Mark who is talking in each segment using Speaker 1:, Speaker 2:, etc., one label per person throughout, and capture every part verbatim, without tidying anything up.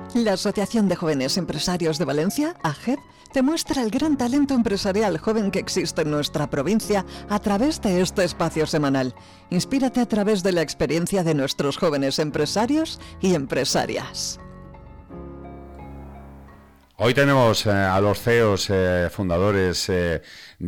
Speaker 1: La Asociación de Jóvenes Empresarios de Valencia, A G E V, te muestra el gran talento empresarial joven que existe en nuestra provincia a través de este espacio semanal. Inspírate a través de la experiencia de nuestros jóvenes empresarios y empresarias.
Speaker 2: Hoy tenemos eh, a los C E Os eh, fundadores eh,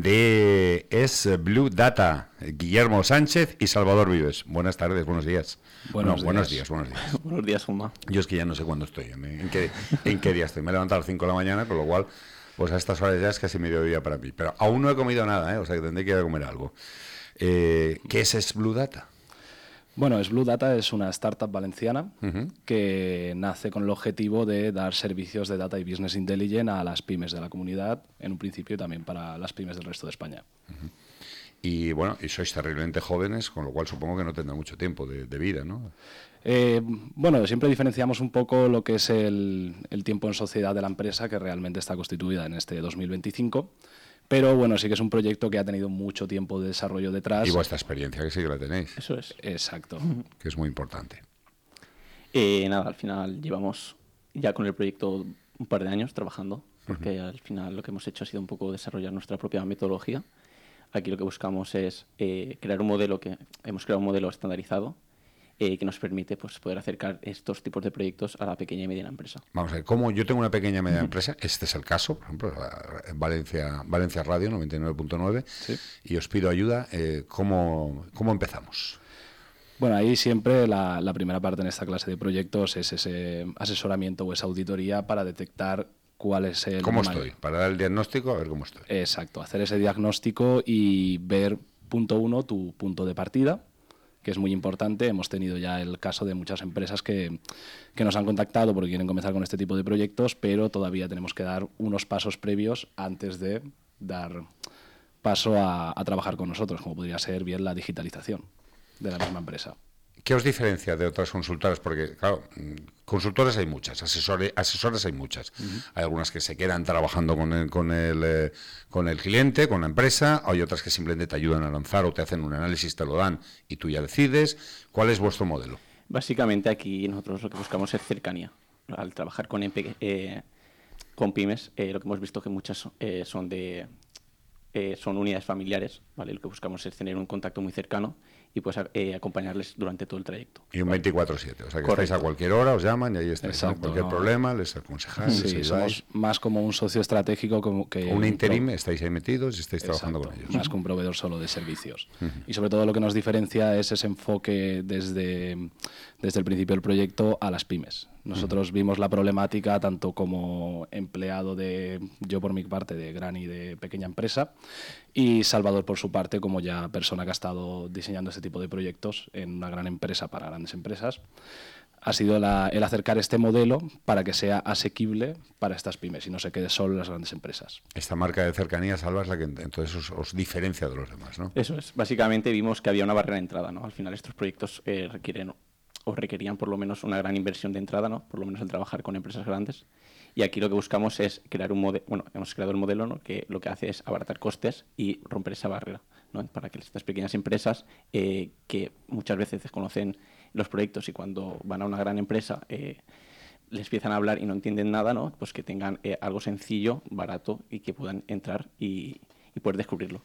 Speaker 2: de Es Blue Data, Guillermo Sánchez y Salvador Vives. Buenas tardes, buenos días.
Speaker 3: Buenos,
Speaker 2: no,
Speaker 3: días.
Speaker 2: buenos días, buenos días.
Speaker 3: Buenos días, Juanma.
Speaker 2: Yo es que ya no sé cuándo estoy, en, en, qué, en qué día estoy. Me he levantado a las cinco de la mañana, con lo cual, pues a estas horas ya es casi mediodía para mí. Pero aún no he comido nada, ¿eh? O sea que tendré que ir a comer algo. Eh, ¿Qué es Es Blue Data?
Speaker 3: Bueno, Es Blue Data es una startup valenciana
Speaker 2: Uh-huh.
Speaker 3: que nace con el objetivo de dar servicios de Data y Business Intelligence a las pymes de la comunidad, en un principio también para las pymes del resto de España.
Speaker 2: Uh-huh. Y bueno, y sois terriblemente jóvenes, con lo cual supongo que no tendrá mucho tiempo de, de vida, ¿no?
Speaker 3: Eh, bueno, siempre diferenciamos un poco lo que es el, el tiempo en sociedad de la empresa, que realmente está constituida en este dos mil veinticinco. Pero bueno, sí que es un proyecto que ha tenido mucho tiempo de desarrollo detrás.
Speaker 2: Y vuestra experiencia, que sí que la tenéis.
Speaker 4: Eso es.
Speaker 3: Exacto.
Speaker 2: Que es muy importante.
Speaker 4: Eh, nada, al final llevamos ya con el proyecto un par de años trabajando, porque uh-huh. al final lo que hemos hecho ha sido un poco desarrollar nuestra propia metodología. Aquí lo que buscamos es eh, crear un modelo, que hemos creado un modelo estandarizado eh, que nos permite pues, poder acercar estos tipos de proyectos a la pequeña y mediana empresa.
Speaker 2: Vamos a ver, como yo tengo una pequeña y mediana empresa, este es el caso, por ejemplo, en Valencia, Valencia Radio noventa y nueve punto nueve,
Speaker 3: ¿Sí?
Speaker 2: Y os pido ayuda, eh, ¿cómo, ¿cómo empezamos?
Speaker 3: Bueno, ahí siempre la, la primera parte en esta clase de proyectos es ese asesoramiento o esa auditoría para detectar cuál es el...
Speaker 2: ¿Cómo
Speaker 3: mayor...
Speaker 2: estoy? Para dar el diagnóstico, a ver cómo estoy.
Speaker 3: Exacto, hacer ese diagnóstico y ver, punto uno, tu punto de partida, que es muy importante. Hemos tenido ya el caso de muchas empresas que, que nos han contactado porque quieren comenzar con este tipo de proyectos, pero todavía tenemos que dar unos pasos previos antes de dar paso a, a trabajar con nosotros, como podría ser bien la digitalización de la misma empresa.
Speaker 2: ¿Qué os diferencia de otras consultoras? Porque, claro, consultoras hay muchas, asesores, asesoras hay muchas. Uh-huh. Hay algunas que se quedan trabajando con el, con, el, eh, con el cliente, con la empresa. Hay otras que simplemente te ayudan a lanzar o te hacen un análisis, te lo dan y tú ya decides. ¿Cuál es vuestro modelo?
Speaker 4: Básicamente aquí nosotros lo que buscamos es cercanía. Al trabajar con, eh, con pymes, eh, lo que hemos visto que muchas eh, son de eh, son unidades familiares, ¿vale? Lo que buscamos es tener un contacto muy cercano y pues eh, acompañarles durante todo el trayecto.
Speaker 2: Y un veinticuatro siete, o sea que Correcto. Estáis a cualquier hora, os llaman y ahí estáis.
Speaker 3: Exacto,
Speaker 2: ¿no? Cualquier
Speaker 3: no. problema,
Speaker 2: les aconsejáis,
Speaker 3: sí,
Speaker 2: les
Speaker 3: somos más como un socio estratégico como que...
Speaker 2: Un interim, no. Estáis ahí metidos y estáis
Speaker 3: Exacto,
Speaker 2: trabajando con ellos.
Speaker 3: Más que un proveedor solo de servicios.
Speaker 2: Uh-huh.
Speaker 3: Y sobre todo lo que nos diferencia es ese enfoque desde, desde el principio del proyecto a las pymes. Nosotros uh-huh. vimos la problemática tanto como empleado de, yo por mi parte, de gran y de pequeña empresa, y Salvador por su parte como ya persona que ha estado diseñando este tipo de proyectos en una gran empresa para grandes empresas. Ha sido la, el acercar este modelo para que sea asequible para estas pymes y no se quede solo en las grandes empresas.
Speaker 2: Esta marca de cercanía, Salva, es la que entonces os, os diferencia de los demás, ¿no?
Speaker 4: Eso es. Básicamente vimos que había una barrera de entrada, ¿no? Al final estos proyectos eh, requieren o requerían por lo menos una gran inversión de entrada, ¿no? Por lo menos el trabajar con empresas grandes. Y aquí lo que buscamos es crear un modelo, bueno, hemos creado el modelo, ¿no? Que lo que hace es abaratar costes y romper esa barrera, ¿no? Para que estas pequeñas empresas eh, que muchas veces desconocen los proyectos y cuando van a una gran empresa eh, les empiezan a hablar y no entienden nada, ¿no? Pues que tengan eh, algo sencillo, barato y que puedan entrar y, y poder descubrirlo.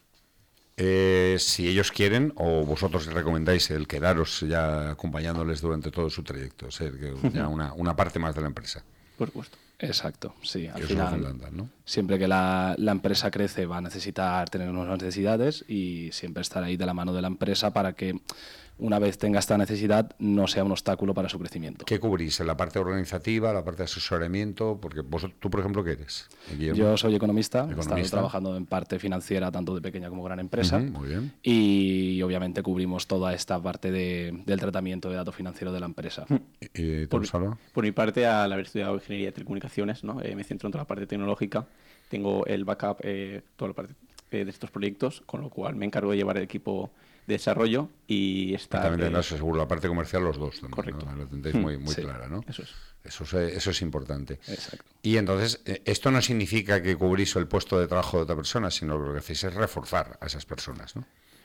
Speaker 2: Eh, si ellos quieren o vosotros recomendáis el quedaros ya acompañándoles durante todo su trayecto, ser que ya una, una parte más de la empresa.
Speaker 4: Por supuesto.
Speaker 3: Exacto, sí. Al
Speaker 2: Eso
Speaker 3: final,
Speaker 2: es fundamental, ¿no?
Speaker 3: Siempre que la, la empresa crece va a necesitar tener nuevas necesidades y siempre estar ahí de la mano de la empresa para que una vez tenga esta necesidad no sea un obstáculo para su crecimiento.
Speaker 2: ¿Qué cubrís? ¿La parte organizativa, la parte de asesoramiento? Porque vos, tú, por ejemplo, ¿qué eres?
Speaker 3: Guillermo. Yo soy economista,
Speaker 2: economista.
Speaker 3: he estado trabajando en parte financiera tanto de pequeña como gran empresa.
Speaker 2: Uh-huh, muy bien.
Speaker 3: Y obviamente cubrimos toda esta parte de, del tratamiento de datos financieros de la empresa.
Speaker 2: ¿Y tú,
Speaker 4: por,
Speaker 2: Salva?
Speaker 4: Por mi parte, al haber estudiado Ingeniería de Telecomunicaciones, ¿no? eh, me centro en toda la parte tecnológica, tengo el backup, eh, toda la parte eh, de estos proyectos, con lo cual me encargo de llevar el equipo de desarrollo y está...
Speaker 2: También tendrás seguro la parte comercial los dos también,
Speaker 4: correcto.
Speaker 2: ¿no? Lo tendréis muy, muy
Speaker 3: sí,
Speaker 2: clara, ¿no?
Speaker 4: Eso es.
Speaker 2: Eso es, eso es importante.
Speaker 3: Exacto.
Speaker 2: Y entonces, esto no significa que cubrís el puesto de trabajo de otra persona, sino que lo que hacéis es reforzar a esas personas, ¿no?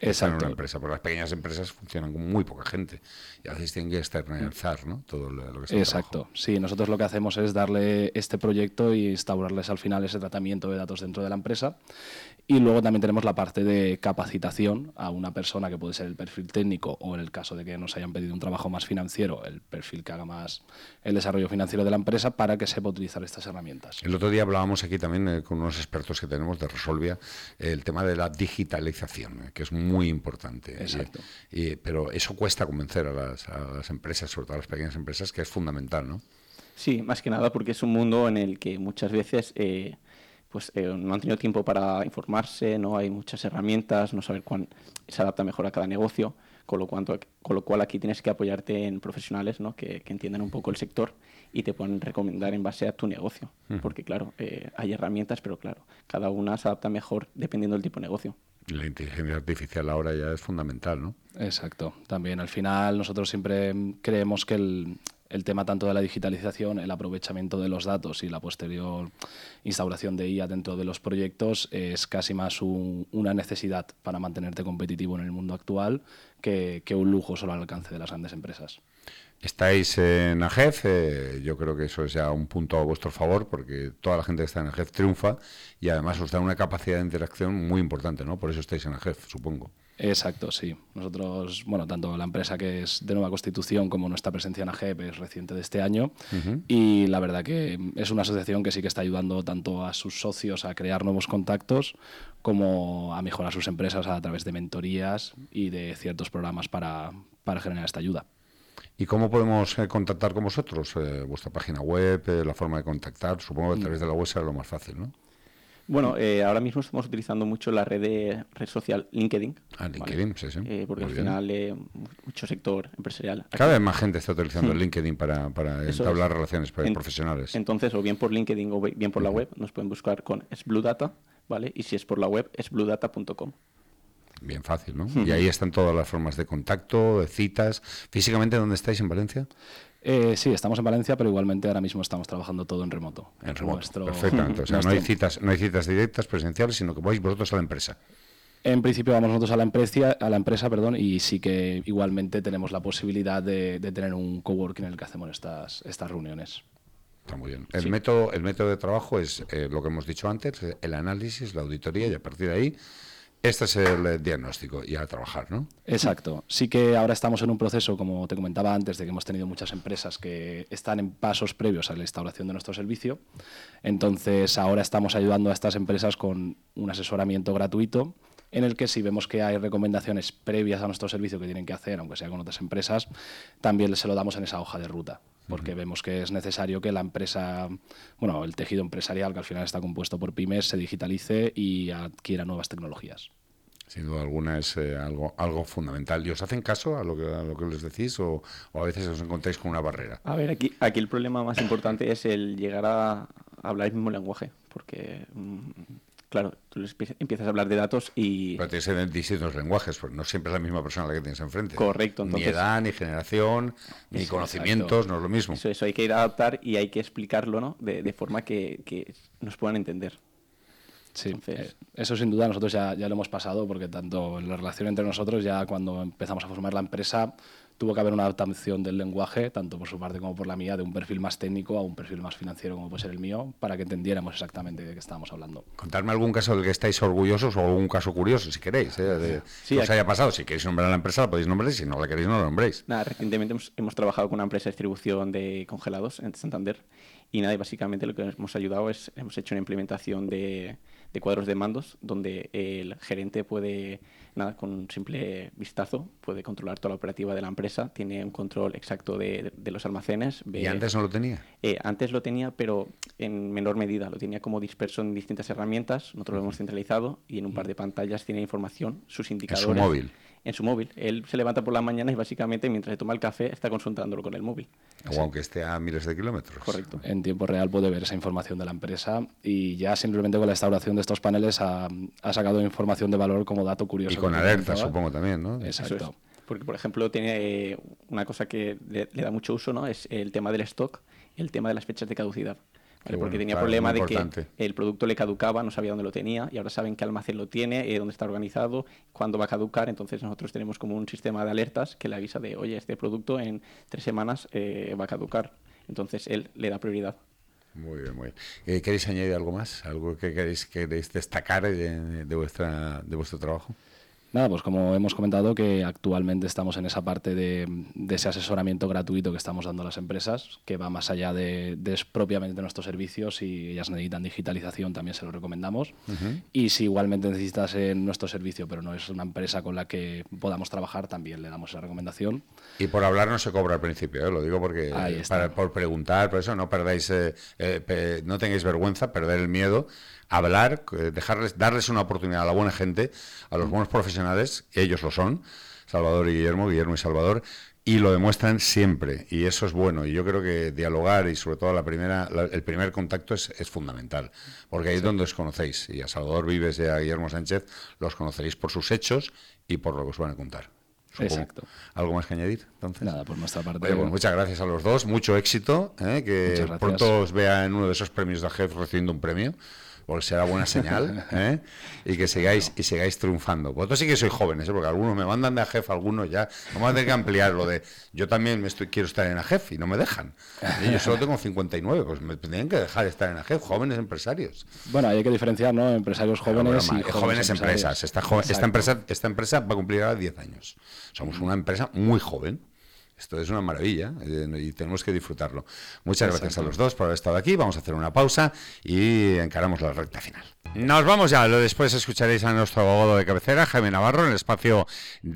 Speaker 2: que están en
Speaker 3: Exacto.
Speaker 2: una empresa, porque las pequeñas empresas funcionan con muy poca gente y a veces tienen que externalizar, ¿no? Todo lo, lo que es el
Speaker 3: Exacto.
Speaker 2: trabajo.
Speaker 3: Sí, nosotros lo que hacemos es darle este proyecto y instaurarles al final ese tratamiento de datos dentro de la empresa. Y luego también tenemos la parte de capacitación a una persona que puede ser el perfil técnico o en el caso de que nos hayan pedido un trabajo más financiero, el perfil que haga más el desarrollo financiero de la empresa para que sepa utilizar estas herramientas.
Speaker 2: El otro día hablábamos aquí también eh, con unos expertos que tenemos de Resolvia, eh, el tema de la digitalización, eh, que es muy importante.
Speaker 3: Exacto.
Speaker 2: Y, y, pero eso cuesta convencer a las, a las empresas, sobre todo a las pequeñas empresas, que es fundamental, ¿no?
Speaker 4: Sí, más que nada porque es un mundo en el que muchas veces eh, pues eh, no han tenido tiempo para informarse, no hay muchas herramientas, no saber cuán se adapta mejor a cada negocio, con lo, cuanto, con lo cual aquí tienes que apoyarte en profesionales, ¿no? que, que entiendan un poco el sector y te pueden recomendar en base a tu negocio, uh-huh. porque claro, eh, hay herramientas, pero claro, cada una se adapta mejor dependiendo del tipo de negocio.
Speaker 2: La inteligencia artificial ahora ya es fundamental, ¿no?
Speaker 3: Exacto. También al final nosotros siempre creemos que el, el tema tanto de la digitalización, el aprovechamiento de los datos y la posterior instauración de I A dentro de los proyectos es casi más un, una necesidad para mantenerte competitivo en el mundo actual que, que un lujo solo al alcance de las grandes empresas.
Speaker 2: Estáis en AGEF, eh, yo creo que eso es ya un punto a vuestro favor, porque toda la gente que está en AGEF triunfa y además os da una capacidad de interacción muy importante, ¿no? Por eso estáis en AGEF, supongo.
Speaker 3: Exacto, sí. Nosotros, bueno, tanto la empresa que es de nueva constitución como nuestra presencia en AGEF es reciente de este año uh-huh. y la verdad que es una asociación que sí que está ayudando tanto a sus socios a crear nuevos contactos como a mejorar sus empresas a través de mentorías y de ciertos programas para, para generar esta ayuda.
Speaker 2: ¿Y cómo podemos eh, contactar con vosotros? Eh, vuestra página web, eh, la forma de contactar, supongo que a través de la web será lo más fácil, ¿no?
Speaker 4: Bueno, eh, ahora mismo estamos utilizando mucho la red de red social LinkedIn.
Speaker 2: Ah, LinkedIn,
Speaker 4: ¿vale?
Speaker 2: sí, sí.
Speaker 4: Eh, porque
Speaker 2: Muy
Speaker 4: al
Speaker 2: bien.
Speaker 4: final eh, mucho sector empresarial.
Speaker 2: Cada vez más gente está utilizando el LinkedIn para, para entablar es. relaciones
Speaker 4: en,
Speaker 2: profesionales.
Speaker 4: Entonces, o bien por LinkedIn o bien por la web, nos pueden buscar con es Blue Data, ¿vale? Y si es por la web, es blue data punto com.
Speaker 2: Bien fácil, ¿no? Uh-huh. Y ahí están todas las formas de contacto, de citas. ¿Físicamente dónde estáis, en Valencia?
Speaker 3: Eh, sí, estamos en Valencia, pero igualmente ahora mismo estamos trabajando todo en remoto.
Speaker 2: En remoto,
Speaker 3: nuestro,
Speaker 2: perfectamente. O sea,
Speaker 3: nuestro...
Speaker 2: no hay citas, no hay citas directas, presenciales, sino que vais vosotros a la empresa.
Speaker 3: En principio vamos nosotros a la empresa, a la empresa, perdón, y sí que igualmente tenemos la posibilidad de, de tener un coworking en el que hacemos estas, estas reuniones.
Speaker 2: Está muy bien. El,
Speaker 4: sí.
Speaker 2: método, el método de trabajo es eh, lo que hemos dicho antes, el análisis, la auditoría, y a partir de ahí, este es el diagnóstico y a trabajar, ¿no?
Speaker 3: Exacto. Sí que ahora estamos en un proceso, como te comentaba antes, de que hemos tenido muchas empresas que están en pasos previos a la instauración de nuestro servicio. Entonces, ahora estamos ayudando a estas empresas con un asesoramiento gratuito en el que si vemos que hay recomendaciones previas a nuestro servicio que tienen que hacer, aunque sea con otras empresas, también se lo damos en esa hoja de ruta, porque uh-huh. vemos que es necesario que la empresa, bueno, el tejido empresarial, que al final está compuesto por pymes, se digitalice y adquiera nuevas tecnologías.
Speaker 2: Sin duda alguna es eh, algo algo fundamental. ¿Y os hacen caso a lo que, a lo que les decís o, o a veces os encontráis con una barrera?
Speaker 4: A ver, aquí, aquí el problema más importante es el llegar a hablar el mismo lenguaje, porque... Mmm, claro, tú les empiezas a hablar de datos y...
Speaker 2: Pero tienes en distintos lenguajes, porque no siempre es la misma persona la que tienes enfrente.
Speaker 4: Correcto. Entonces,
Speaker 2: ni edad, ni generación, ni conocimientos, exacto. No es lo mismo.
Speaker 4: Eso, eso hay que ir a adaptar y hay que explicarlo, ¿no? De, de forma que, que nos puedan entender.
Speaker 3: Sí, Entonces... eso sin duda nosotros ya, ya lo hemos pasado, porque tanto en la relación entre nosotros, ya cuando empezamos a formar la empresa, tuvo que haber una adaptación del lenguaje, tanto por su parte como por la mía, de un perfil más técnico a un perfil más financiero como puede ser el mío, para que entendiéramos exactamente de qué estábamos hablando.
Speaker 2: Contarme algún caso del que estáis orgullosos o algún caso curioso, si queréis, ¿eh? de, sí, que os aquí... haya pasado. Si queréis nombrar a la empresa, la podéis nombrar, y si no la queréis, no la nombréis.
Speaker 4: Nada, recientemente hemos, hemos trabajado con una empresa de distribución de congelados en Santander y nada, y básicamente lo que hemos ayudado es, hemos hecho una implementación de, de cuadros de mandos donde el gerente puede, nada, con un simple vistazo, puede controlar toda la operativa de la empresa, tiene un control exacto de, de, de los almacenes.
Speaker 2: ¿Y antes no lo tenía?
Speaker 4: Eh, antes lo tenía, pero en menor medida, lo tenía como disperso en distintas herramientas, nosotros lo hemos centralizado y en un par de pantallas tiene información, sus indicadores.
Speaker 2: ¿En su móvil?
Speaker 4: En su móvil. Él se levanta por la mañana y básicamente mientras se toma el café está consultándolo con el móvil.
Speaker 2: O aunque esté a miles de kilómetros.
Speaker 4: Correcto.
Speaker 3: En tiempo real puede ver esa información de la empresa y ya simplemente con la instauración de estos paneles ha, ha sacado información de valor como dato curioso.
Speaker 2: Y con alertas, supongo también, ¿no?
Speaker 3: Exacto.
Speaker 4: Eso es. Porque, por ejemplo, tiene una cosa que le, le da mucho uso, ¿no? Es el tema del stock y el tema de las fechas de caducidad. Vale, porque
Speaker 2: bueno,
Speaker 4: tenía
Speaker 2: claro,
Speaker 4: problema
Speaker 2: muy
Speaker 4: de que
Speaker 2: importante.
Speaker 4: el producto le caducaba, no sabía dónde lo tenía y ahora saben qué almacén lo tiene, eh, dónde está organizado, cuándo va a caducar. Entonces nosotros tenemos como un sistema de alertas que le avisa de, oye, este producto en tres semanas eh, va a caducar. Entonces él le da prioridad.
Speaker 2: Muy bien, muy bien. Eh, ¿Queréis añadir algo más? ¿Algo que queréis, queréis destacar de, de, vuestra, de vuestro trabajo?
Speaker 3: Nada, pues como hemos comentado que actualmente estamos en esa parte de, de ese asesoramiento gratuito que estamos dando a las empresas, que va más allá de, de propiamente nuestros servicios. Si ellas necesitan digitalización también se lo recomendamos. Uh-huh. Y si igualmente necesitas en nuestro servicio, pero no es una empresa con la que podamos trabajar, también le damos esa recomendación.
Speaker 2: Y por hablar no se cobra al principio, ¿eh? Lo digo porque para, por preguntar, por eso no perdáis, eh, eh, no tengáis vergüenza, perder el miedo. Hablar, dejarles, darles una oportunidad a la buena gente, a los buenos profesionales, ellos lo son, Salvador y Guillermo, Guillermo y Salvador, y lo demuestran siempre, y eso es bueno. Y yo creo que dialogar y sobre todo la primera, la, el primer contacto es, es fundamental, porque ahí sí. es donde os conocéis, y a Salvador Vives y a Guillermo Sánchez los conoceréis por sus hechos y por lo que os van a contar. Supongo. Exacto. ¿Algo más que añadir? Entonces?
Speaker 3: Nada, por nuestra parte.
Speaker 2: Oye, pues muchas gracias a los dos, mucho éxito, ¿eh? Que pronto os vea en uno de esos premios de A G E F recibiendo un premio. Porque será buena señal, ¿eh? Y que sigáis y sigáis triunfando. Vosotros sí que sois jóvenes, ¿eh? Porque algunos me mandan de A G E F, algunos ya. Vamos a tener que ampliar lo de yo también me estoy, quiero estar en A G E F y no me dejan. ¿Eh? Yo solo tengo cincuenta y nueve, pues me tendrían que dejar estar en A G E F, jóvenes empresarios.
Speaker 3: Bueno, hay que diferenciar, ¿no? Empresarios jóvenes
Speaker 2: broma,
Speaker 3: y jóvenes,
Speaker 2: jóvenes empresas. Esta, jo esta, empresa, esta empresa va a cumplir ahora diez años. Somos una empresa muy joven. Esto es una maravilla eh, y tenemos que disfrutarlo. Muchas Exacto. gracias a los dos por haber estado aquí. Vamos a hacer una pausa y encaramos la recta final. Nos vamos ya. Después escucharéis a nuestro abogado de cabecera, Jaime Navarro, en el espacio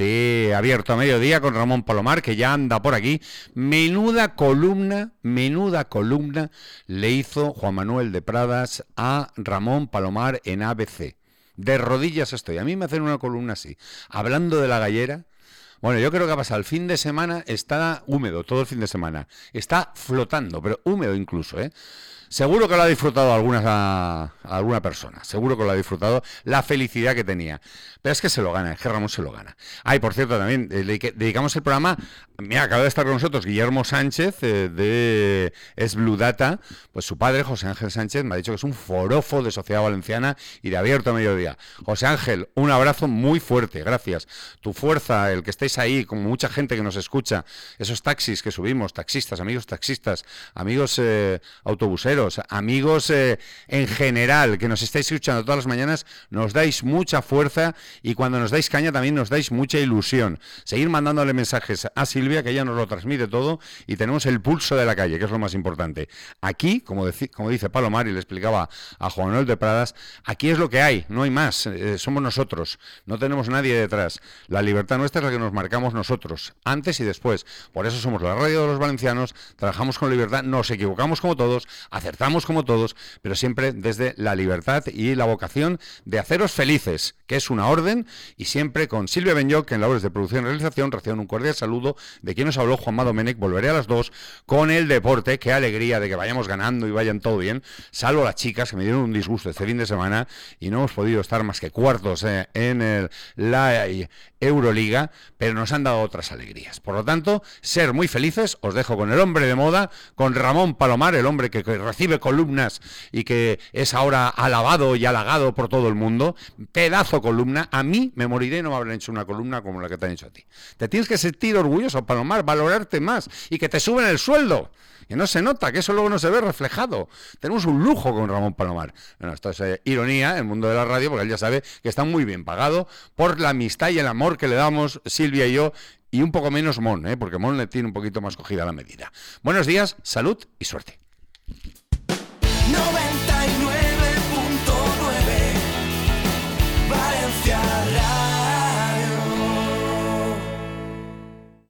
Speaker 2: de Abierto a Mediodía con Ramón Palomar, que ya anda por aquí. Menuda columna, menuda columna le hizo Juan Manuel de Pradas a Ramón Palomar en A B C. De rodillas estoy. A mí me hacen una columna así, hablando de la gallera. Bueno, yo creo que ha pasado el fin de semana, está húmedo todo el fin de semana, está flotando, pero húmedo incluso, ¿eh? Seguro que lo ha disfrutado alguna, a, a alguna persona, seguro que lo ha disfrutado, la felicidad que tenía. Pero es que se lo gana, es que Ramón se lo gana. Ay, por cierto, también eh, dedicamos el programa, mira, acaba de estar con nosotros Guillermo Sánchez, eh, de Es Blue Data, pues su padre, José Ángel Sánchez, me ha dicho que es un forofo de Sociedad Valenciana y de Abierto a Mediodía. José Ángel, un abrazo muy fuerte, gracias. Tu fuerza, el que estéis ahí, como mucha gente que nos escucha, esos taxis que subimos, taxistas, amigos taxistas, amigos eh, autobuseros, amigos eh, en general que nos estáis escuchando todas las mañanas, nos dais mucha fuerza y cuando nos dais caña también nos dais mucha ilusión. Seguir mandándole mensajes a Silvia, que ella nos lo transmite todo y tenemos el pulso de la calle, que es lo más importante. Aquí, como, como dice Palomar y le explicaba a Juan Manuel de Pradas, aquí es lo que hay, no hay más, eh, somos nosotros, no tenemos nadie detrás. La libertad nuestra es la que nos marcamos nosotros, antes y después. Por eso somos la radio de los valencianos, trabajamos con libertad, nos equivocamos como todos, acertamos como todos, pero siempre desde la libertad y la vocación de haceros felices, que es una orden, y siempre con Silvia Benyoc, que en labores de producción y realización reciban un cordial saludo de quien nos habló, Juanma Domènech. Volveré a las dos con el deporte. Qué alegría de que vayamos ganando y vayan todo bien, salvo las chicas que me dieron un disgusto este fin de semana y no hemos podido estar más que cuartos eh, en el, la Euroliga, pero nos han dado otras alegrías. Por lo tanto, ser muy felices. Os dejo con el hombre de moda, con Ramón Palomar, el hombre que, que recibe columnas y que es ahora alabado y halagado por todo el mundo. Pedazo columna. A mí me moriré no me habrán hecho una columna como la que te han hecho a ti. Te tienes que sentir orgulloso, Palomar, valorarte más y que te suben el sueldo. Que no se nota, que eso luego no se ve reflejado. Tenemos un lujo con Ramón Palomar. Bueno, esto es eh, ironía en el mundo de la radio, porque él ya sabe que está muy bien pagado por la amistad y el amor que le damos Silvia y yo, y un poco menos Mon, ¿eh? Porque Mon le tiene un poquito más cogida la medida. Buenos días, salud y suerte.